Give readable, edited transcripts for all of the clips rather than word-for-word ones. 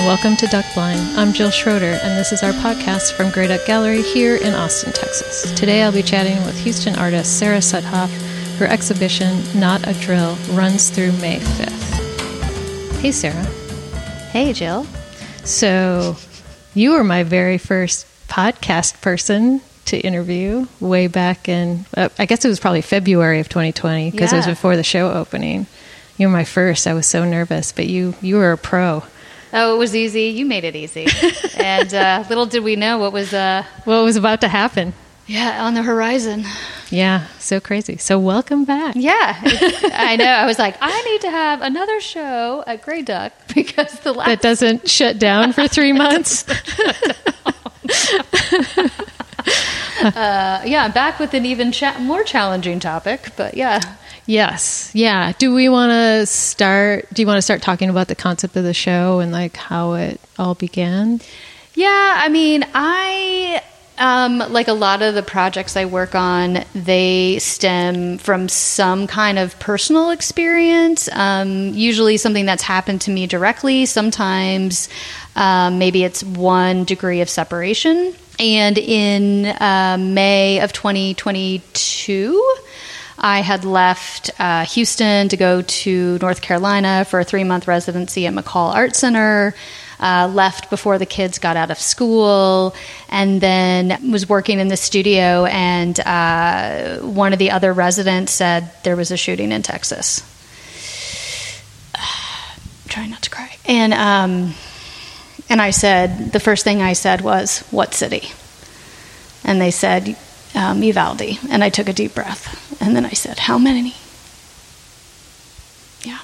welcome to Duck Blind. I'm Jill Schroeder, and this is our podcast from Grey Duck Gallery here in Austin, Texas. Today I'll be chatting with Houston artist Sarah Sudhoff. Her exhibition, Not a Drill, runs through May 5th. Hey, Sarah. Hey, Jill. So, you were my very first podcast person to interview way back in, I guess it was probably February of 2020, because it was before the show opening. You were my first. I was so nervous, but you were a pro. Oh, it was easy. You made it easy. And little did we know what was about to happen. Yeah, on the horizon. Yeah, so crazy. So welcome back. Yeah, I know. I was like, I need to have another show at Grey Duck because the last... That doesn't shut down for 3 months. Yeah, I'm back with an even more challenging topic, but yeah. Yes. Yeah. Do you want to start talking about the concept of the show and like how it all began? Yeah. I mean, like a lot of the projects I work on, they stem from some kind of personal experience, usually something that's happened to me directly. Sometimes maybe it's one degree of separation. And in May of 2022, I had left Houston to go to North Carolina for a 3-month residency at McCall Art Center. Left before the kids got out of school, and then was working in the studio, and one of the other residents said there was a shooting in Texas. Trying not to cry. And I said, the first thing I said was, what city? And they said, Uvalde. And I took a deep breath. And then I said, how many? Yeah.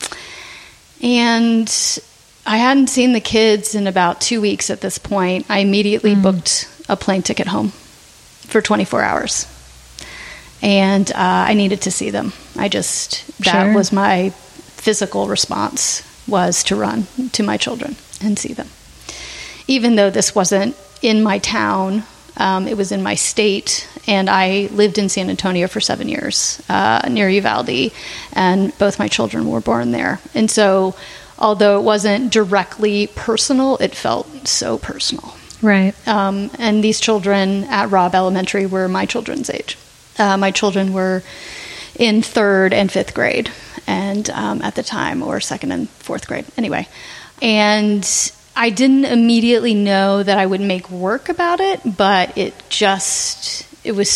And I hadn't seen the kids in about 2 weeks at this point. I immediately booked a plane ticket home for 24 hours. And I needed to see them. That was my physical response, was to run to my children and see them. Even though this wasn't in my town, it was in my state, and I lived in San Antonio for 7 years, near Uvalde, and both my children were born there. And so, although it wasn't directly personal, it felt so personal. Right. And these children at Robb Elementary were my children's age. My children were in 3rd and 5th grade, and at the time, or 2nd and 4th grade. Anyway, and I didn't immediately know that I would make work about it, but it just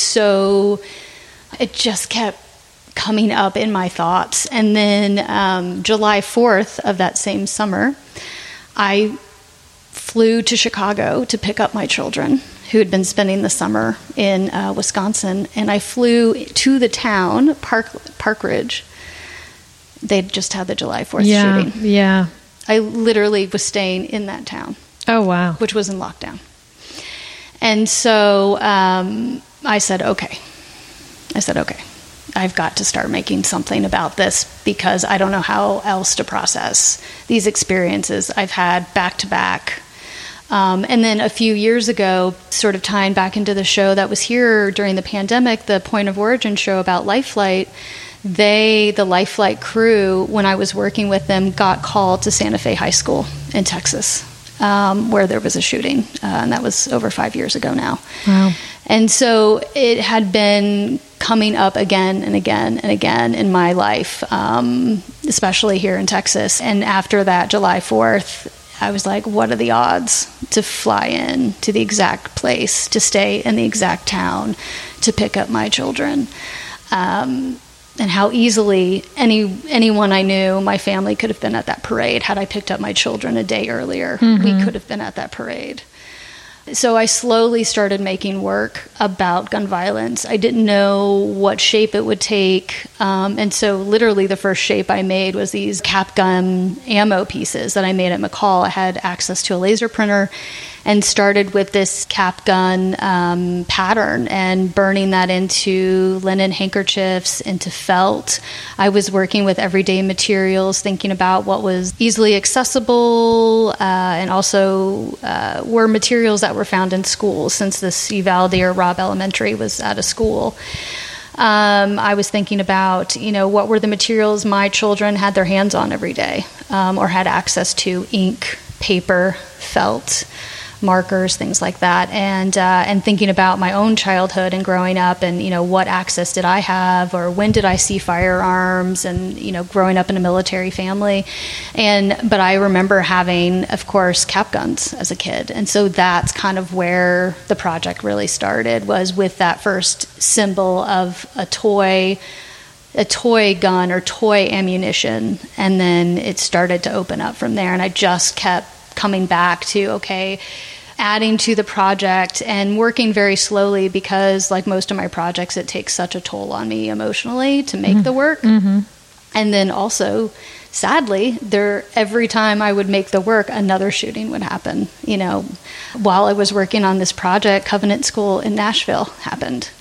kept coming up in my thoughts. And then July 4th of that same summer, I flew to Chicago to pick up my children who had been spending the summer in Wisconsin. And I flew to the town, Park Ridge. They'd just had the July 4th shooting. Yeah. I literally was staying in that town. Oh, wow. Which was in lockdown. And so I said, okay. I've got to start making something about this because I don't know how else to process these experiences I've had back to back. And then a few years ago, sort of tying back into the show that was here during the pandemic, the Point of Origin show about Life Flight, the Life Flight crew, when I was working with them, got called to Santa Fe High School in Texas, where there was a shooting. And that was over 5 years ago now. Wow. And so it had been coming up again and again and again in my life, especially here in Texas. And after that July 4th, I was like, what are the odds to fly in to the exact place, to stay in the exact town, to pick up my children? And how easily anyone I knew, my family, could have been at that parade. Had I picked up my children a day earlier, we could have been at that parade. So I slowly started making work about gun violence. I didn't know what shape it would take. And so literally the first shape I made was these cap gun ammo pieces that I made at McCall. I had access to a laser printer and started with this cap gun pattern and burning that into linen handkerchiefs, into felt. I was working with everyday materials, thinking about what was easily accessible and also were materials that were found in schools, since this Uvalde or Robb Elementary was at a school. I was thinking about, what were the materials my children had their hands on every day or had access to: ink, paper, felt, markers, things like that, and thinking about my own childhood and growing up, and what access did I have, or when did I see firearms, and growing up in a military family, but I remember having, of course, cap guns as a kid, and so that's kind of where the project really started, was with that first symbol of a toy gun or toy ammunition, and then it started to open up from there, and I just kept coming back to, adding to the project and working very slowly, because like most of my projects, it takes such a toll on me emotionally to make the work. And then also, sadly, every time I would make the work, another shooting would happen. While I was working on this project, Covenant School in Nashville happened.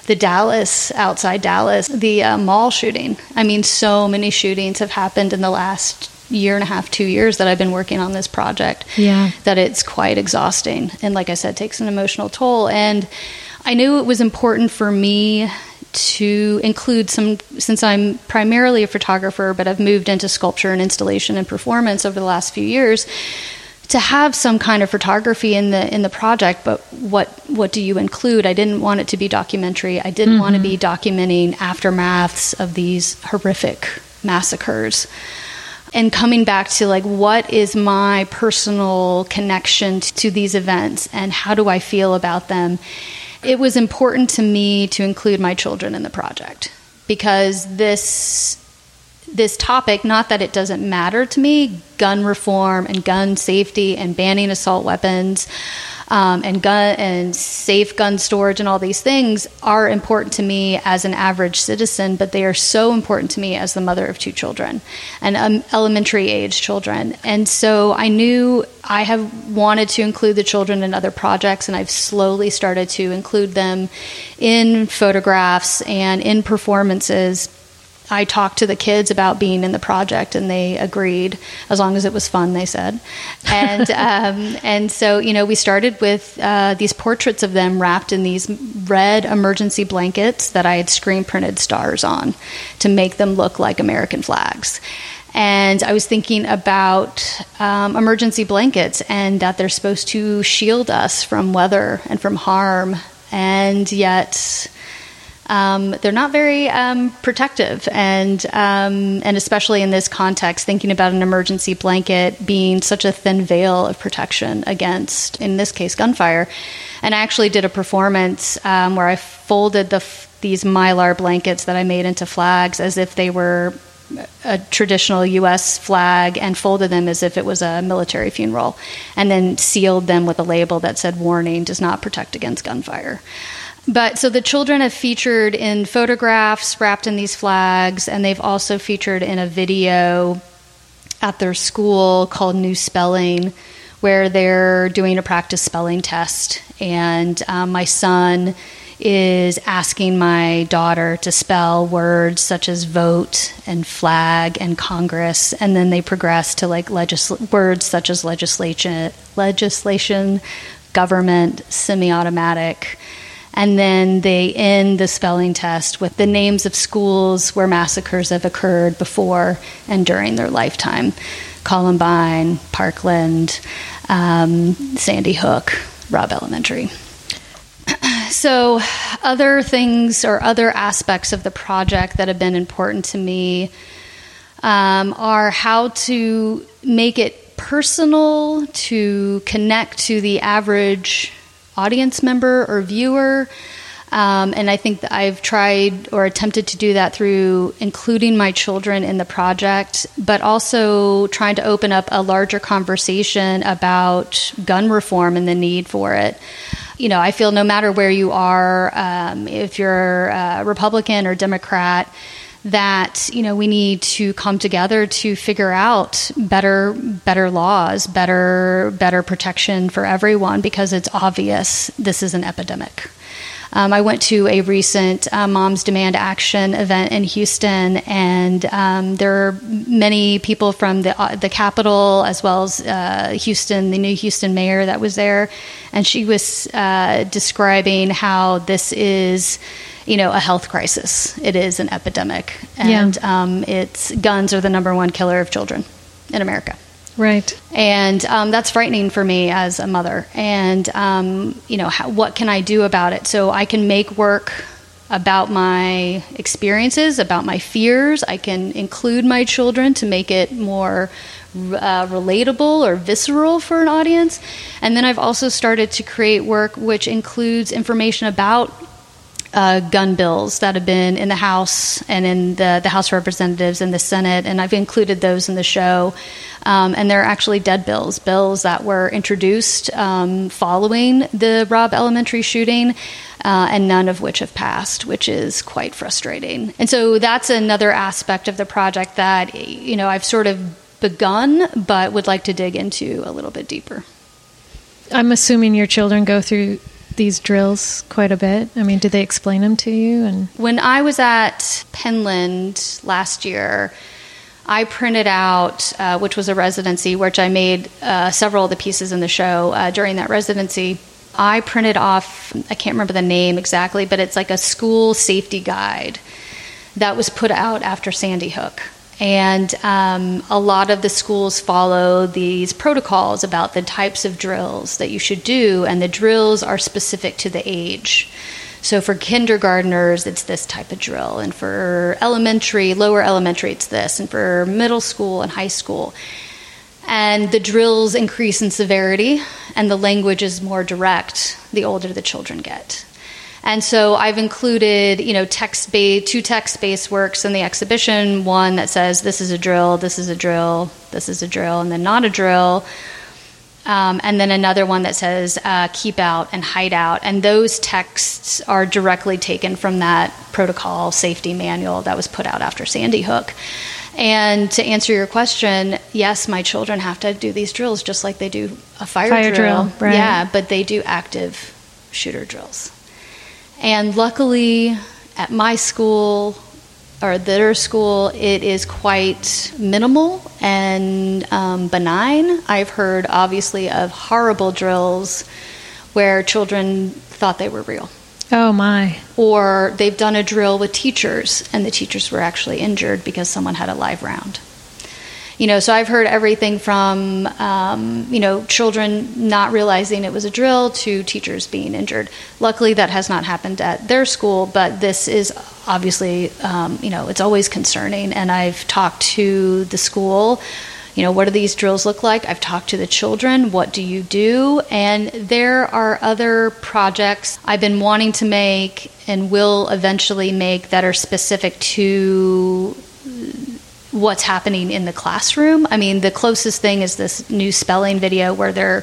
Outside Dallas, the mall shooting. I mean, so many shootings have happened in the last year and a half, 2 years that I've been working on this project, that it's quite exhausting. And like I said, takes an emotional toll. And I knew it was important for me to include since I'm primarily a photographer, but I've moved into sculpture and installation and performance over the last few years, to have some kind of photography in the project. But what do you include? I didn't want it to be documentary. I didn't want to be documenting aftermaths of these horrific massacres. And coming back to what is my personal connection to these events, and how do I feel about them? It was important to me to include my children in the project, because this topic, not that it doesn't matter to me, gun reform and gun safety and banning assault weapons, and safe gun storage and all these things are important to me as an average citizen, but they are so important to me as the mother of 2 children, and elementary age children. And so I knew I have wanted to include the children in other projects, and I've slowly started to include them in photographs and in performances. I talked to the kids about being in the project, and they agreed, as long as it was fun, they said. And and so, we started with these portraits of them wrapped in these red emergency blankets that I had screen printed stars on to make them look like American flags. And I was thinking about emergency blankets, and that they're supposed to shield us from weather and from harm, and yet they're not very protective, and especially in this context, thinking about an emergency blanket being such a thin veil of protection against, in this case, gunfire. And I actually did a performance where I folded these Mylar blankets that I made into flags as if they were a traditional U.S. flag, and folded them as if it was a military funeral, and then sealed them with a label that said, "Warning, does not protect against gunfire." But so the children have featured in photographs wrapped in these flags, and they've also featured in a video at their school called New Spelling, where they're doing a practice spelling test. And my son is asking my daughter to spell words such as vote and flag and Congress, and then they progress to words such as legislation, government, semi-automatic. And then they end the spelling test with the names of schools where massacres have occurred before and during their lifetime: Columbine, Parkland, Sandy Hook, Robb Elementary. So other things or other aspects of the project that have been important to me are how to make it personal, to connect to the average audience member or viewer. And I think that I've tried or attempted to do that through including my children in the project, but also trying to open up a larger conversation about gun reform and the need for it. I feel no matter where you are, if you're a Republican or Democrat, that we need to come together to figure out better laws, better protection for everyone, because it's obvious this is an epidemic. I went to a recent Moms Demand Action event in Houston, and there are many people from the Capitol, as well as Houston, the new Houston mayor that was there, and she was describing how this is a health crisis. It is an epidemic, and it's guns are the number one killer of children in America. Right. And that's frightening for me as a mother. And, what can I do about it? So I can make work about my experiences, about my fears. I can include my children to make it more relatable or visceral for an audience. And then I've also started to create work which includes information about gun bills that have been in the House and in the House of Representatives and the Senate, and I've included those in the show. And they're actually dead bills that were introduced following the Robb Elementary shooting, and none of which have passed, which is quite frustrating. And so that's another aspect of the project that, I've sort of begun, but would like to dig into a little bit deeper. I'm assuming your children go through these drills quite a bit. I mean, did they explain them to you? And when I was at Penland last year, I printed out, which was a residency, which I made several of the pieces in the show during that residency. I printed off, I can't remember the name exactly, but it's like a school safety guide that was put out after Sandy Hook. And a lot of the schools follow these protocols about the types of drills that you should do, and the drills are specific to the age. So for kindergartners, it's this type of drill, and for lower elementary, it's this, and for middle school and high school. And the drills increase in severity, and the language is more direct the older the children get. And so I've included, two text-based works in the exhibition, one that says this is a drill, this is a drill, this is a drill, and then not a drill. And then another one that says keep out and hide out. And those texts are directly taken from that protocol safety manual that was put out after Sandy Hook. And to answer your question, yes, my children have to do these drills just like they do a fire drill. Right. Yeah, but they do active shooter drills. And luckily, at my school, or their school, it is quite minimal and benign. I've heard, obviously, of horrible drills where children thought they were real. Oh, my. Or they've done a drill with teachers, and the teachers were actually injured because someone had a live round. So I've heard everything from, children not realizing it was a drill to teachers being injured. Luckily, that has not happened at their school, but this is obviously, it's always concerning. And I've talked to the school, what do these drills look like? I've talked to the children, what do you do? And there are other projects I've been wanting to make and will eventually make that are specific to what's happening in the classroom. I mean, the closest thing is this new spelling video where they're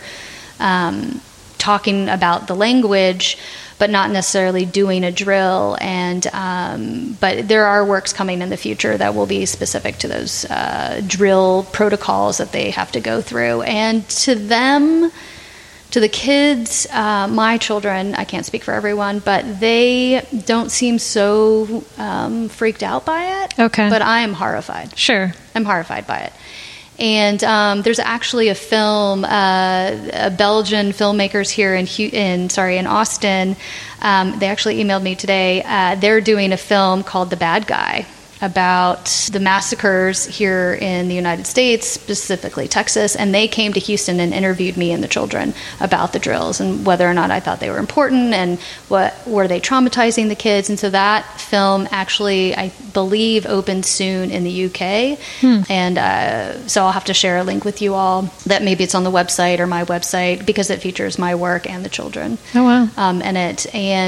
talking about the language, but not necessarily doing a drill. And but there are works coming in the future that will be specific to those drill protocols that they have to go through. And to them, to the kids, my children, I can't speak for everyone, but they don't seem so freaked out by it. Okay. But I am horrified. Sure. I'm horrified by it. And there's actually a film, Belgian filmmakers here in Austin. They actually emailed me today. They're doing a film called The Bad Guy about the massacres here in the United States, specifically Texas, and they came to Houston and interviewed me and the children about the drills and whether or not I thought they were important and what were they traumatizing the kids. And so that film actually, I believe, opens soon in the UK. And so I'll have to share a link with you all that maybe it's on the website or my website because it features my work and the children. Oh, wow. In it.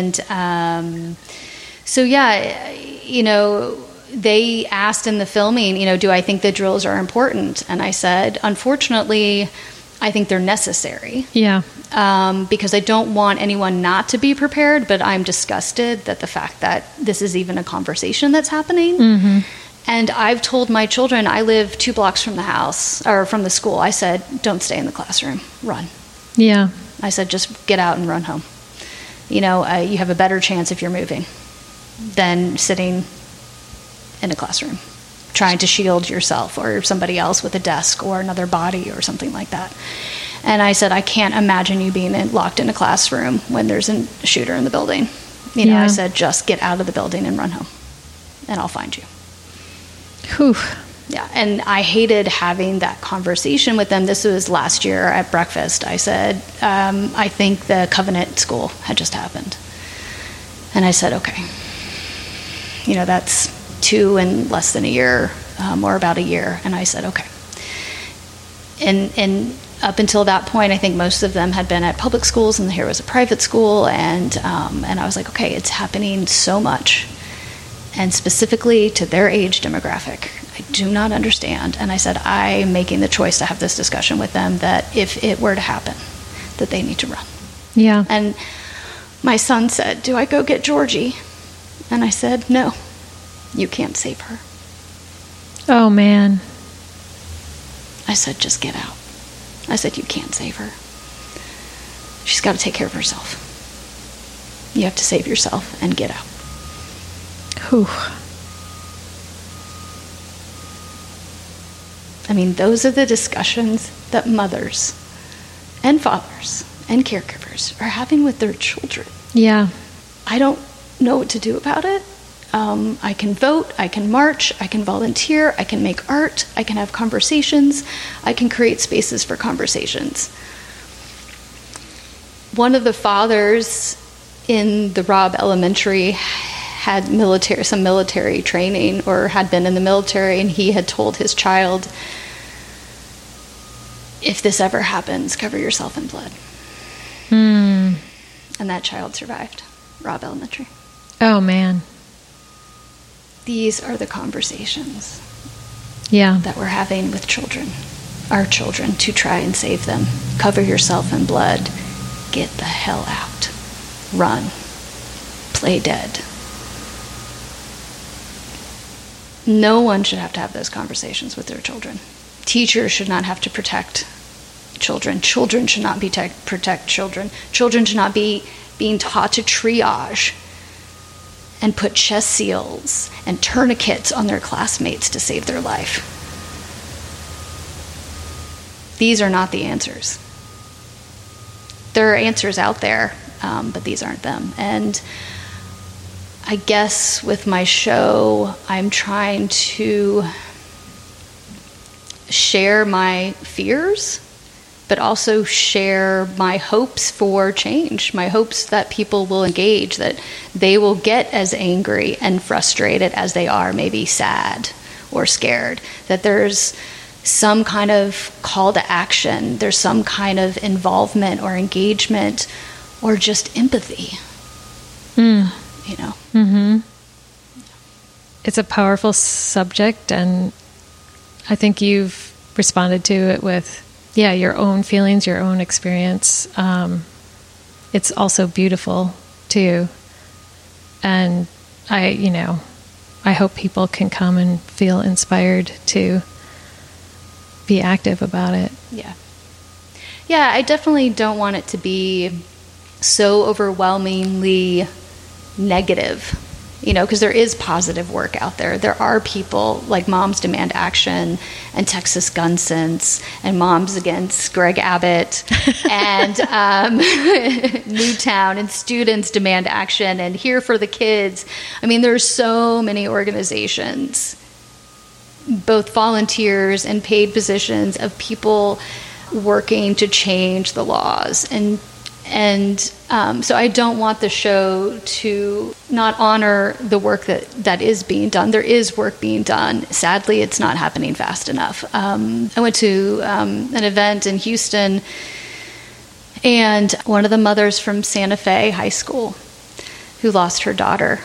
And so, yeah, they asked in the filming, do I think the drills are important? And I said, unfortunately, I think they're necessary. Yeah. Because I don't want anyone not to be prepared, but I'm disgusted that the fact that this is even a conversation that's happening. Mm-hmm. And I've told my children, I live 2 blocks from the house, or from the school. I said, don't stay in the classroom, run. Yeah. I said, just get out and run home. You have a better chance if you're moving than sitting in a classroom, trying to shield yourself or somebody else with a desk or another body or something like that. And I said, I can't imagine you being locked in a classroom when there's a shooter in the building. I said, just get out of the building and run home, and I'll find you. Whew. Yeah, and I hated having that conversation with them. This was last year at breakfast. I said, I think the Covenant School had just happened. And I said, okay, that's 2 in less than a year, or about a year. And I said, okay. And up until that point, I think most of them had been at public schools, and here was a private school. And I was like, okay, it's happening so much. And specifically to their age demographic, I do not understand. And I said, I'm making the choice to have this discussion with them that if it were to happen, that they need to run. Yeah. And my son said, do I go get Georgie? And I said, no, you can't save her. Oh, man. I said, just get out. I said, you can't save her. She's got to take care of herself. You have to save yourself and get out. Whew. I mean, those are the discussions that mothers and fathers and caregivers are having with their children. Yeah. I don't know what to do about it. I can vote, I can march, I can volunteer, I can make art, I can have conversations, I can create spaces for conversations. One of the fathers in the Robb Elementary had some military training, or had been in the military, and he had told his child, if this ever happens, cover yourself in blood. And that child survived Robb Elementary. Oh, man. These are the conversations that we're having with children, our children, to try and save them. Cover yourself in blood. Get the hell out. Run. Play dead. No one should have to have those conversations with their children. Teachers should not have to protect children. Children should not protect children. Children should not be being taught to triage and put chest seals and tourniquets on their classmates to save their life. These are not the answers. There are answers out there, but these aren't them. And I guess with my show, I'm trying to share my fears, but also share my hopes for change, my hopes that people will engage, that they will get as angry and frustrated as they are maybe sad or scared, that there's some kind of call to action, there's some kind of involvement or engagement or just empathy. It's a powerful subject, and I think you've responded to it with your own feelings, your own experience. It's also beautiful too. And I hope people can come and feel inspired to be active about it. Yeah. Yeah, I definitely don't want it to be so overwhelmingly negative, because there is positive work out there. There are people like Moms Demand Action and Texas Gun Sense and Moms Against Greg Abbott and Newtown and Students Demand Action and Here for the Kids. I mean, there's so many organizations, both volunteers and paid positions, of people working to change the laws. And so I don't want the show to not honor the work that is being done. There is work being done. Sadly, it's not happening fast enough. I went to an event in Houston, and one of the mothers from Santa Fe High School who lost her daughter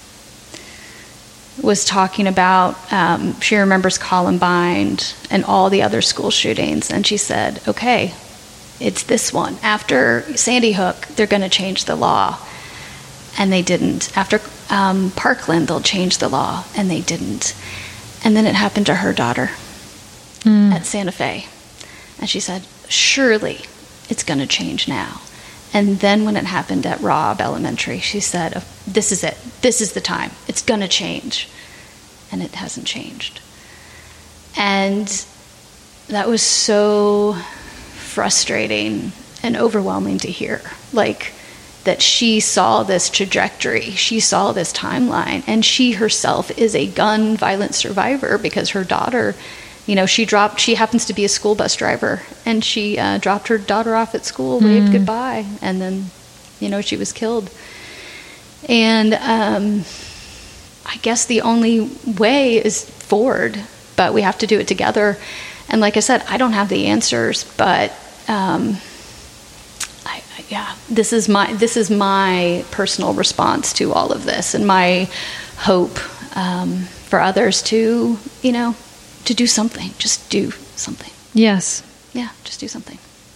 was talking about, she remembers Columbine and all the other school shootings, and she said, okay, it's this one. After Sandy Hook, they're going to change the law. And they didn't. After Parkland, they'll change the law. And they didn't. And then it happened to her daughter at Santa Fe. And she said, surely it's going to change now. And then when it happened at Robb Elementary, she said, this is it. This is the time. It's going to change. And it hasn't changed. And that was so frustrating and overwhelming to hear. Like, that she saw this trajectory, she saw this timeline, and she herself is a gun violence survivor because her daughter, she happens to be a school bus driver, and she dropped her daughter off at school, waved goodbye, and then, she was killed. And I guess the only way is forward, but we have to do it together. And like I said, I don't have the answers, but this is my personal response to all of this, and my hope for others to do something. Just do something. Yes. Yeah, just do something.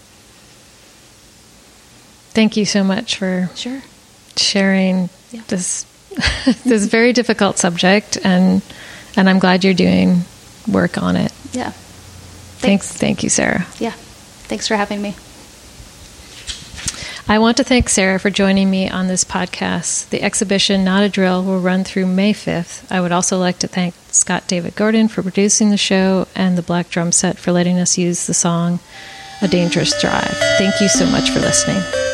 Thank you so much for sharing this this very difficult subject, and I'm glad you're doing work on it. Yeah. Thank you, Sarah. Yeah. Thanks for having me. I want to thank Sarah for joining me on this podcast. The exhibition Not a Drill will run through May 5th. I would also like to thank Scott David Gordon for producing the show and the Black Drum Set for letting us use the song A Dangerous Drive. Thank you so much for listening.